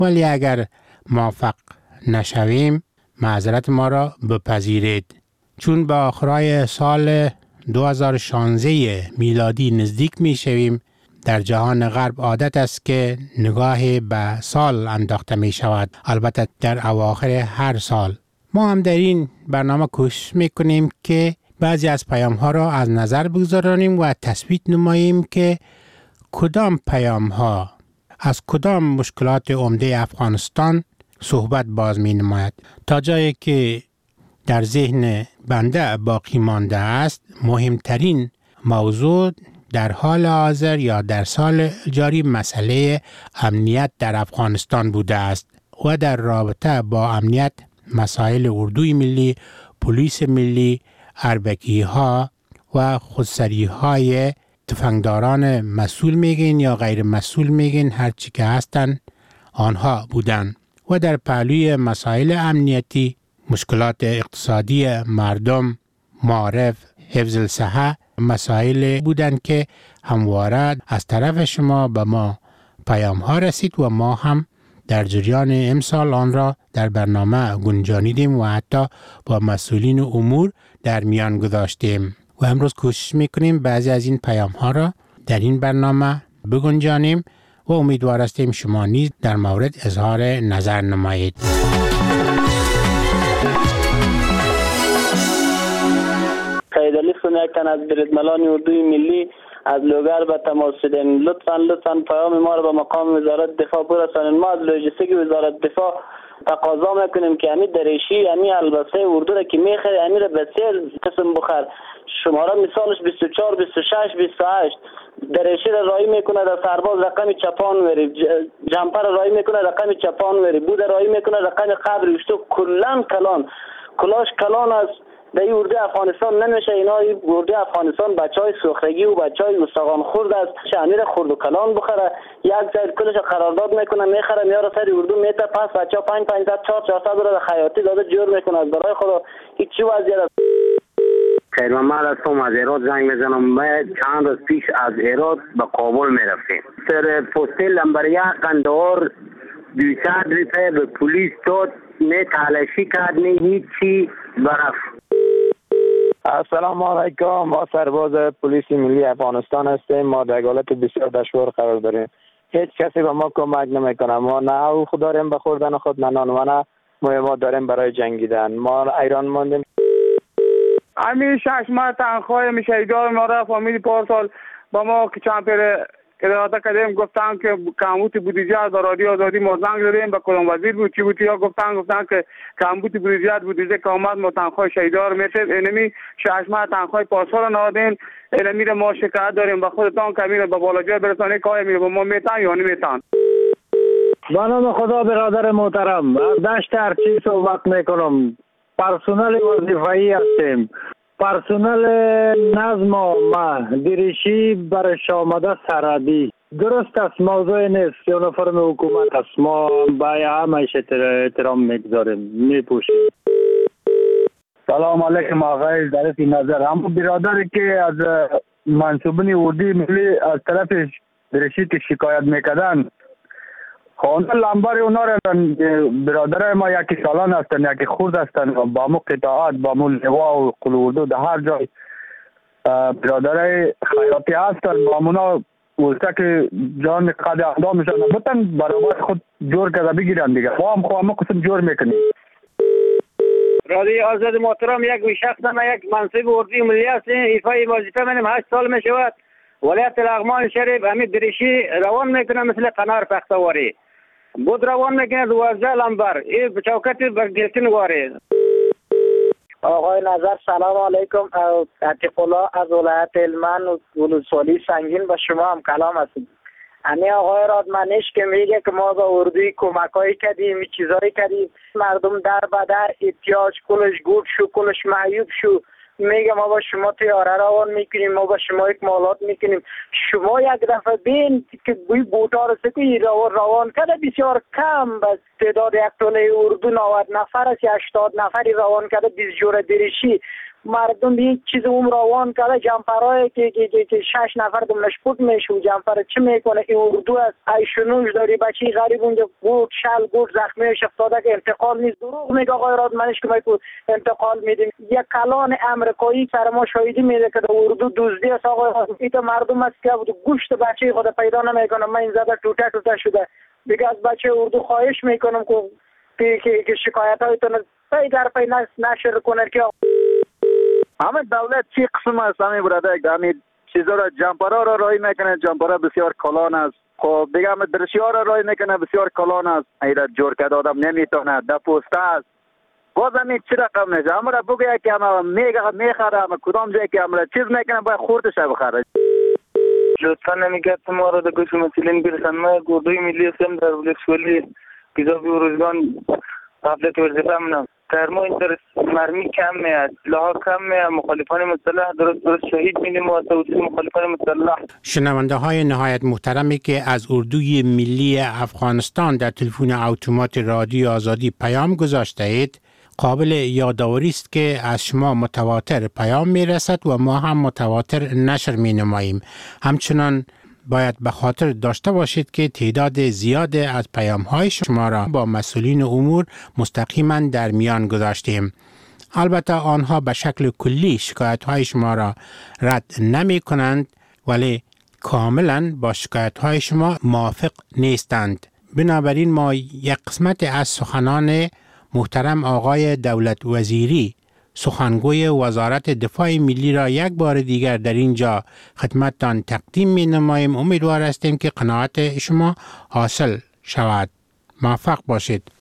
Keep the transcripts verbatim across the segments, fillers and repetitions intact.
ولی اگر موفق نشویم معذرت ما را بپذیرید. چون به آخرای سال دو هزار و شانزده میلادی نزدیک می شویم، در جهان غرب عادت است که نگاه به سال انداخته می شود، البته در اواخر هر سال. ما هم در این برنامه کوشش می کنیم که بعضی از پیام ها را از نظر بگذارانیم و تثبیت نماییم که کدام پیام ها از کدام مشکلات عمده افغانستان صحبت باز می نماید. تا جایی که در ذهن بنده باقی مانده است، مهمترین موضوع در حال حاضر یا در سال جاری مسئله امنیت در افغانستان بوده است و در رابطه با امنیت مسائل اردوی ملی، پلیس ملی، اربکی ها و خودسری های تفنگداران مسئول میگین یا غیر مسئول میگین، هرچی که هستن آنها بودن. و در پهلوی مسائل امنیتی مشکلات اقتصادی مردم، معارف، حفظ الصحه مسائل بودند که همواره از طرف شما به ما پیام ها رسید و ما هم در جریان امسال آن را در برنامه گنجانیدیم و حتی با مسئولین امور در میان گذاشتیم و امروز کوشش میکنیم بعضی از این پیام ها را در این برنامه بگنجانیم و امیدوار هستیم شما نیز در مورد اظهار نظر نمایید. قیدالی خونه یک تن از بریدملان اردوی ملی از لوگر به تماس شدیم. لطفاً لطفاً پیام ما را به مقام وزارت دفاع برسانید. ما از لوجستیک وزارت دفاع تقاضا میکنیم که یعنی دریشی یعنی البسه اردو را که میخره یعنی را به سه قسم بخر. شماره مثالش بیست و چهار، بیست و شش، بیست و هشت. دریشی را رای میکنه در سرباز رقم چپان وری، جمپر را رای میکنه رقم چپان وری، بود رای میکنه رقم قبر وشتو. کلان کلان کلاش کلان است. در این اردو افغانستان نمیشه. اینا اردو افغانستان بچهای سوختگی و بچهای استخوان خورد است. شامل خورد و کلان بخره، یک جای کلش قرارداد میکنه میخره میاره سر اردو میته، پس بچا پنج پنجصد چهار چهارصد رو خیاطی داده جور میکنه. برای خدا هیچ چی وضعیت است. خیر محمد هستم، از ایراد زنگ میزنم. ما چند روز پیش از ایراد به کابل میرفتیم. سر پست لمبر یک قندهار دویست روپیه به پلیس داد، نه تلاشی کرد نه هیچی برف. السلام علیکم، ما سرباز پلیس ملی افغانستان هستیم. ما در حالت بسیار دشوار قرار داریم. هیچ کسی به ما کمک نمیکنه. ما نه او خود داریم به خوردن خود، نه نان و نه ما داریم برای جنگیدن. ما ایران ماندیم. همین شش ماه تنخواه میشهیدار ما را فامیلی پارسال با ما که چند پیر اداره کردیم گفتن که کمبود بودجه از رادیو آزادی ما زنگ دادیم به کدام وزیر بود چی بود یا گفتن گفتن که کمبود بودجه بودجه که آمد ما تنخواه شهیدار میتیم. اینمی شش ماه تنخواه پارسال نهادیم. اینمی را ما شکایت داریم به خودتان که میره به بالاجای برسانه که آیا میره به ما میتن یا نمیتن. با نام خدا برادر محترم، از دشت ارچی صحبت میکنم. پرسنل وظیفه‌ای هستیم. پرسنل نظم ما دریشی برش آمده سرحدی. درست است، موضوع نیست، یونیفرم حکومت است. ما به همش احترام میگذاریم، میپوشیم. سلام علیکم آقای ظریف نظر. اما برادری که از منصوبین اردوی ملی از طرف دریشی که شکایت میکردن، خانه لمبر اونا را برادرای ما یکی سالان هستن یکی خورد هستن، با مو قطاعات با مو لوا و قلوردو در هر جای برادرای خیاطی هستن. با مونا ولسه که جان قد اقدامشان بتن برابر خود جور کرده بگیرن دیگه. ما هم خواهم قسم جور میکنیم. رادیو آزاد محترم، یک شخص ما یک منصب اردوی ملی هستیم. ایفای وظیفه منم هشت سال میشود. ولایت لغمان شریف همین دریشی روان میکنه مثل قنار پختواری. بود روان میکنه دوازده لمبر این چوکت برگرتن واره. آقای نظر سلام علیکم. عتیق الله از ولایت هلمند ولسوالی سنگین به شما هم کلام هستیم. امی آقای رادمنش که میگه که ما به اردوی کمکایی کردیم چیزایی کردیم، مردم در بدر احتیاج کلش گوت شو کلش معیوب شو، میگه ما با شما تیاره روان میکنیم، ما با شما یک مالات میکنیم. شما یک دفعه بین که بوی بوتا رو سکی روان روان کرده بسیار کم، بس تعداد یک تونه اردو نود نفر است، هشتاد نفری روان کرده بیست جور دریشی. مردم این چیز اون روان کرده جمپرای که که که, که شش نفر دم نشپوت میشه و جمپر چه میکنه این اردو است ایشونوش داری بچی غریب اونجا گوت شل گوت زخمیش افتاده که انتقال نیست دروغ میگه آقای راد منش که ما انتقال میدیم یک کلان امریکایی سر ما شاهدی میده که اردو دزدی است آقای راد این مردم است که گوشت بچه خود پیدا نمیکنه من این زده ټوټه ټوټه شده دیگه از بچه اردو خواهش میکنم که که شکایت هایتون پی در پی نشر کنه که همه دولت چی قسم است همه برادر همه چیزا را جمپرا را رای میکنه جمپرا بسیار کلان است خب دیگه همه درشیا را رای میکنه بسیار کلان است ایراد جور کرده آدم نمیتونه در پوسته است باز همین چی رقم نیست همه را بگه که همه میگه میخره همه کدام جایی که همه چیز میکنه باید خوردش بخره لطفا نمیگه ما را در گوش مسئولین برسن ما گردوی ملی هستم در ولسوالی گذابی و روزگان قبلت وظیفه منم در ما این در مرمی کم میاد سلاح کم میاد مخالفان مسلح درست درست شهید میدیم و توصیل مخالفان مسلح. شنونده های نهایت محترمی که از اردوی ملی افغانستان در تلفن اتومات رادیو آزادی پیام گذاشته اید قابل یادآوری است که از شما متواتر پیام میرسد و ما هم متواتر نشر می نماییم. همچنان باید به خاطر داشته باشید که تعداد زیاد از پیام های شما را با مسئولین امور مستقیما در میان گذاشتیم. البته آنها به شکل کلی شکایت های شما را رد نمی کنند ولی کاملا با شکایت های شما موافق نیستند. بنابراین ما یک قسمت از سخنان محترم آقای دولت وزیری سخنگوی وزارت دفاع ملی را یک بار دیگر در اینجا خدمتتان تقدیم می نماییم. امیدوار هستیم که قناعت شما حاصل شود. موفق باشید.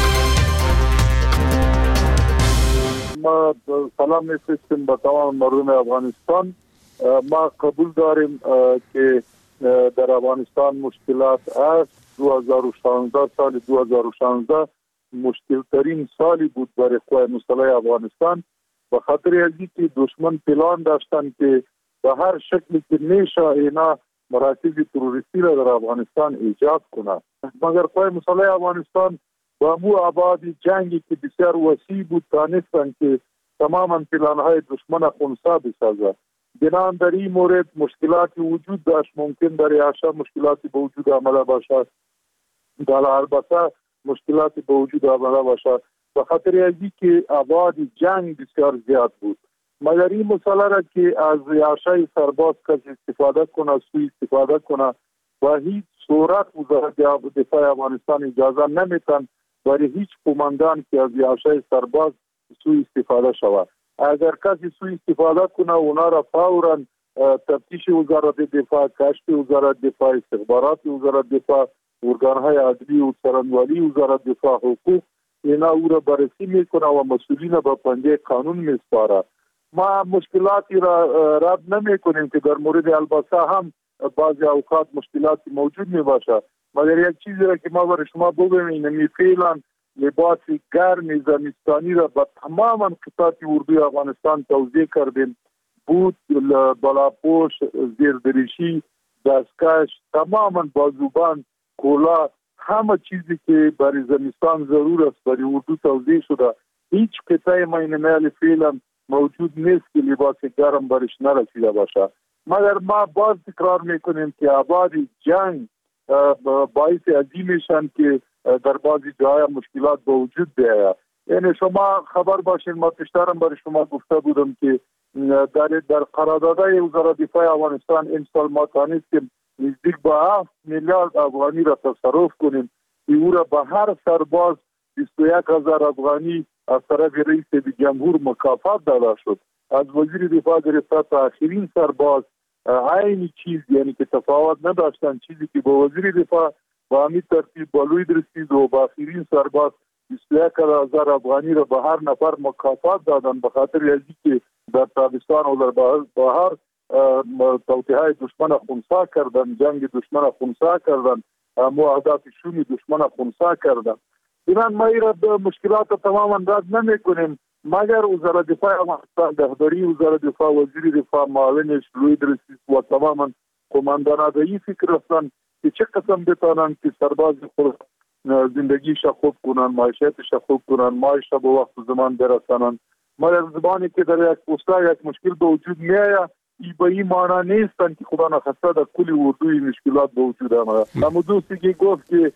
ما سلام میفرستیم به تمام مردم افغانستان. ما قبول داریم که در افغانستان مشکلات است. دو هزار و شانزده سال دو هزار و شانزده مشکل ترین سالی بود برای قوای مسلح افغانستان به خاطر از اینکه دشمن پلان داشتن که به هر شکلی که میشه اینا مراکز تروریستی را در افغانستان ایجاد کنند. مگر قوای مسلح افغانستان با مو آبادی جنگی که بسیار وسیع بود تانستن که تماما پلانهای دشمن خونسا بسازد. بنابراین در این مورد مشکلاتی وجود داشت، ممکن در یاشا مشکلاتی به وجود آمده باشد، در البته مشکلاتی به وجود آمده باشد به خاطر از اینکه آباد جنگ بسیار زیاد بود. مگر این مسئله را که از یاشای سرباز کسی استفاده کنه سوی استفاده کنه و هیچ صورت وزارت دفاع افغانستان اجازه نمیتن برای هیچ قماندان که از یاشای سرباز سوی استفاده شود. اگر کسی سوی استفاده کنه اونا را فورا تفتیش وزارت دفاع، کشف وزارت دفاع، استخبارات وزارت دفاع، ارگانهای عدلی و څارنوالي وزارت دفاع حقوق اینا او را بررسی میکنه و مسئولین به پنجه قانون میسپاره. ما مشکلاتی را رد نمی کنیم که در مورد البسه هم بعضی اوقات مشکلاتی موجود می باشه. مگر یک چیزی را که ما برای شما بگویم اینمی فعلا لباس گرم زمستانی را به تماما قطعات اردوی افغانستان توزیع کردیم. بود، بلاپوش، زیردریشی، دستکش، تماما بازوبند، کولا، همه چیزی که برای زمستان ضرور است برای اردو توزیع شده. هیچ قطعه مینمال فعلا موجود نیست که لباس گرم برش نرسیده باشه. مگر ما باز تکرار میکنیم که آباد جنگ باعث عظیمشان که در بعضی جاهای مشکلات به وجود بیاید. یعنی شما خبر باشین، ما پیشترم برای شما گفته بودم که در در قراردادهای وزارت دفاع افغانستان این سال ما توانستیم نزدیک به هفت میلیارد افغانی را تصرف کنیم که او را به هر سرباز بیست و یک هزار افغانی از طرف رئیس جمهور مکافات داده شد. از وزیر دفاع گرفته تا آخرین سرباز عین چیز، یعنی که تفاوت نداشتن، چیزی که با وزیر دفاع با همین ترتیب بالوی رسید و با آخرین سرباز بیست و یک هزار افغانی را به هر نفر مکافات دادن به خاطر ازی که در تابستان و در بهار توطئه دشمن خونسا کردن، جنگ دشمن خونسا کردن، اهداف شومی دشمن خونسا کردن. بنابراین ما ایرا به مشکلات تماما رد نمی کنیم مگر وزارت دفاع افغانستان، رهبری وزارت دفاع، وزیر دفاع، معاونش، لوید رئیس و تماما قماندانان به این فکر هستند که چه قسم بتانند که سرباز خود زندگیش خوب کنند، معیشتش خوب کنند، معاش به وقت زمان برسانند. مگر زبانی که در یک پوستا یک مشکل به وجود میآید ای به این معنی نیستن که خدا نخواسته در کل اردوی مشکلات به وجود آمده. اما دوستی که گفت که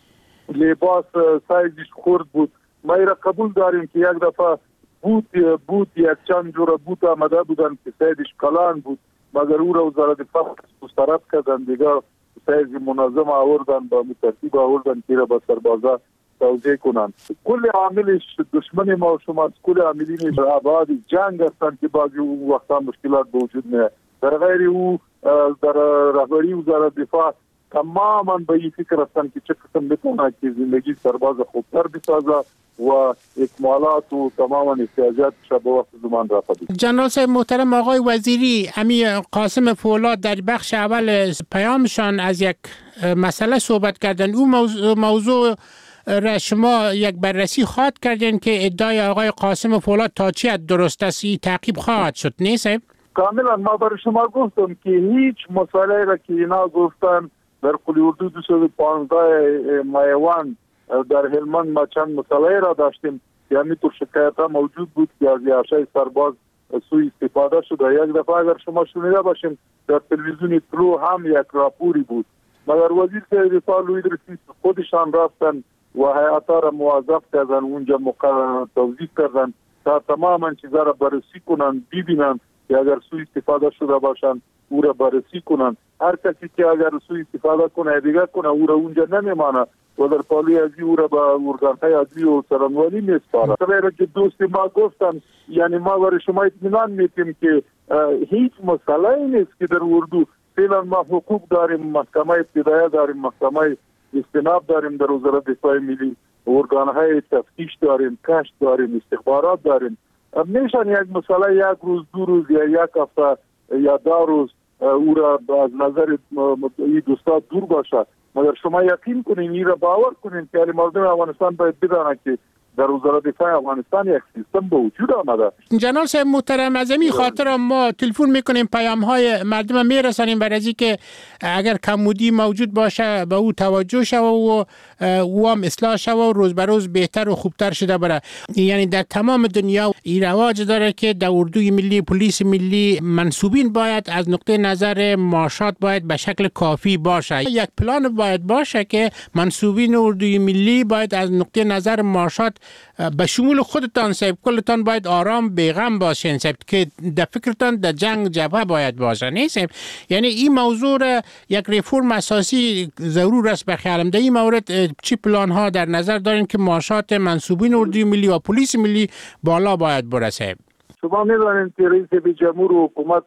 لباس سایزش خورد بود، ما را قبول داریم که یک دفعه بود بود یک چند جور بود آمده بودن که سایزش کلان بود، مگر او را وزارت دفاع مسترد کردن، دیگه سایز منظم آوردن با ترتیب آوردن که را به سربازا توضیح کنند. کل عاملش دشمن ما و شما، کل عاملینش ابعاد جنگ هستند که بعضی وقتا مشکلات به وجود میاد. در غیر او در رهبری وزارت دفاع تماما به این فکر هستند که چه قسم بتونه که زندگی سرباز خوبتر بسازه و اکمالات و تماما احتیاجات شب وقت زمان رفته. جنرال صاحب محترم آقای وزیری، امی قاسم فولاد در بخش اول پیامشان از یک مسئله صحبت کردن. او موضوع, موضوع را شما یک بررسی خواهد کردین که ادعای آقای قاسم فولاد تا چی حد درست است، این تعقیب خواهد شد نیست؟ کاملا ما برای شما گفتم که هیچ مسئله را که اینا گفتن در قلی اردو دویست و پانزده مایوان در هلمند ما چند مسئله را داشتیم که همینطور شکایت ها موجود بود که از یاشای سرباز سوء استفاده شده. یک دفعه اگر شما شنیده باشین در تلویزیون طلوع هم یک راپوری بود، مگر وزیر صاحب دفاع لوی ادریسی خودشان رفتن و هیئت‌ها را موظف کردن اونجا توضیح کردن تا تماما چیزا را بررسی کنن، ببینن که اگر سوء استفاده شده باشن او را بررسی کنن. هر کسی که اگر سوء استفاده کنه دیگه کنه او را اونجا نمیمانه و در پالوی ازی او را به ارگان‌های ازی و سرانوانی میسپاره. سویره که دوست ما گفتن، یعنی ما برای شما اطمینان میتیم که هیچ مسئله نیست که در اردو فعلا ما حقوق داریم، محکمه ابتدایه داریم، محکمه استناب داریم، در وزارت دفاع ملی ارگان‌های تفتیش داریم، کشت داریم، استخبارات داریم. میشن یک مسئله یک روز دو روز یا یک هفته یا دو روز او را از نظر این دوستا دور باشه، مگر شما یقین کنین، این را باور کنین که مردم افغانستان باید بدانند که در وزارت دفاع افغانستان یک سیستم به وجود آمده. جناب صاحب محترم، از این خاطر ما تلفن میکنیم، پیام های مردم میرسانیم برای از اینکه اگر کمبودی موجود باشه به او توجه شوه و او هم اصلاح شوه و روز به روز بهتر و خوبتر شده بره. یعنی در تمام دنیا این رواج داره که در اردوی ملی، پلیس ملی، منصوبین باید از نقطه نظر معاشات باید به شکل کافی باشه. یک پلان باید باشه که منصوبین اردوی ملی باید از نقطه نظر معاشات به شمول خودتان صاحب کلتان باید آرام بیغم باشین صاحب که در فکرتان در جنگ جبهه باید باشه نیست. یعنی این موضوع یک ریفورم اساسی ضرور است به خیالم. در این مورد چی پلان ها در نظر دارین که معاشات منصوبین اردوی ملی و پلیس ملی بالا باید برسه؟ شما می‌دانید که رئیس جمهور و حکومت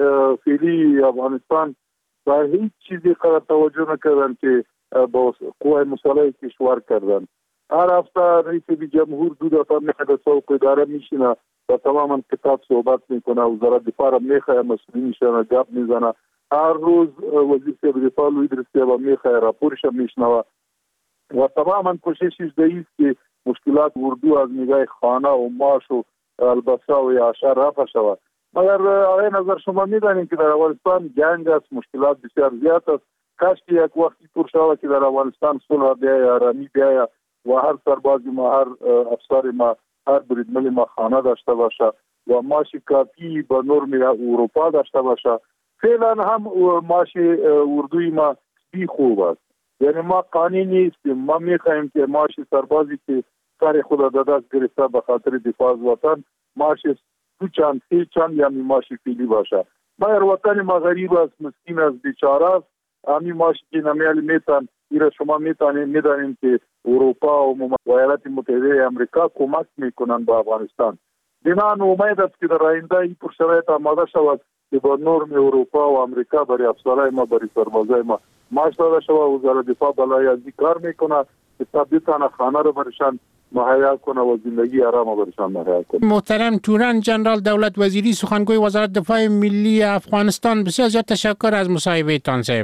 فعلی افغانستان با هیچ چیزی قرار توجه نکردن که با قوای مسلح کشور کردن. هر هفته رئیس جمهور دو دفعه میخواد سوق اداره میشینه و تماما کتاب صحبت میکنه، وزارت دفاع را میخواد مسئولینشان گپ میزنه، هر روز وزیر صاحب دفاع لوی ادریسی و میخواد راپورش میشنوه و تماما کوششش ده است که مشکلات اردو از نگاه خانه و معاش و البسه و یاشا رفع شود. مگر آقای نظر شما میدانید که در افغانستان جنگ است، مشکلات بسیار زیاد است. کاش که یک وقتی طور شود که در افغانستان صلح بیاید، آرامی بیاید و هر سرباز ما، هر افسر ما، هر بریدمن ما خانه داشته باشه و معاش کافی به نرم اروپا داشته باشه. فعلا هم معاش اردوی ما بی خوب است. یعنی ما قانونی نیستیم. ما میخواهیم که معاش سربازی که سر خود در دست گرفته به خاطر دفاع از وطن معاش دو چند سه چند یا معاش فعلی باشه. مگر وطن ما غریب است، مسکین است، بیچاره است. همین معاشی که نمیالی میتن ایره شما میتونید میدانید که اروپا و ایالات متحده امریکا کمک میکنن به افغانستان. بنابراین امید است که در آینده این پر شرایط آماده شود که با نرم اروپا و امریکا برای افسرهای ما، برای سربازای ما معاش داده شود. وزارت دفاع بالای از این کار میکنه که تا بتونه خانه رو برشان مهیا کنه و زندگی آرام برشان مهیا کنه. محترم تورن جنرال دولت وزیری، سخنگوی وزارت دفاع ملی افغانستان، بسیار زیاد تشکر از مصاحبه تان صاحب.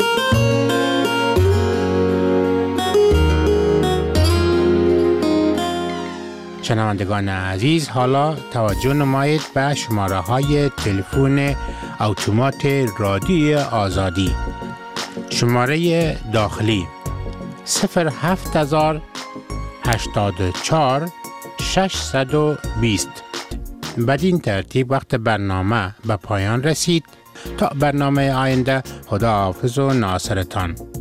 شنوندگان عزیز، حالا توجه نمایید به شماره های تلفن اتومات رادیو آزادی. شماره داخلی صفر هفت هزار هشتاد و چهار ششصد و بیست بدین ترتیب وقت برنامه به پایان رسید. تا برنامه آینده، خدا حافظ و ناصرتان.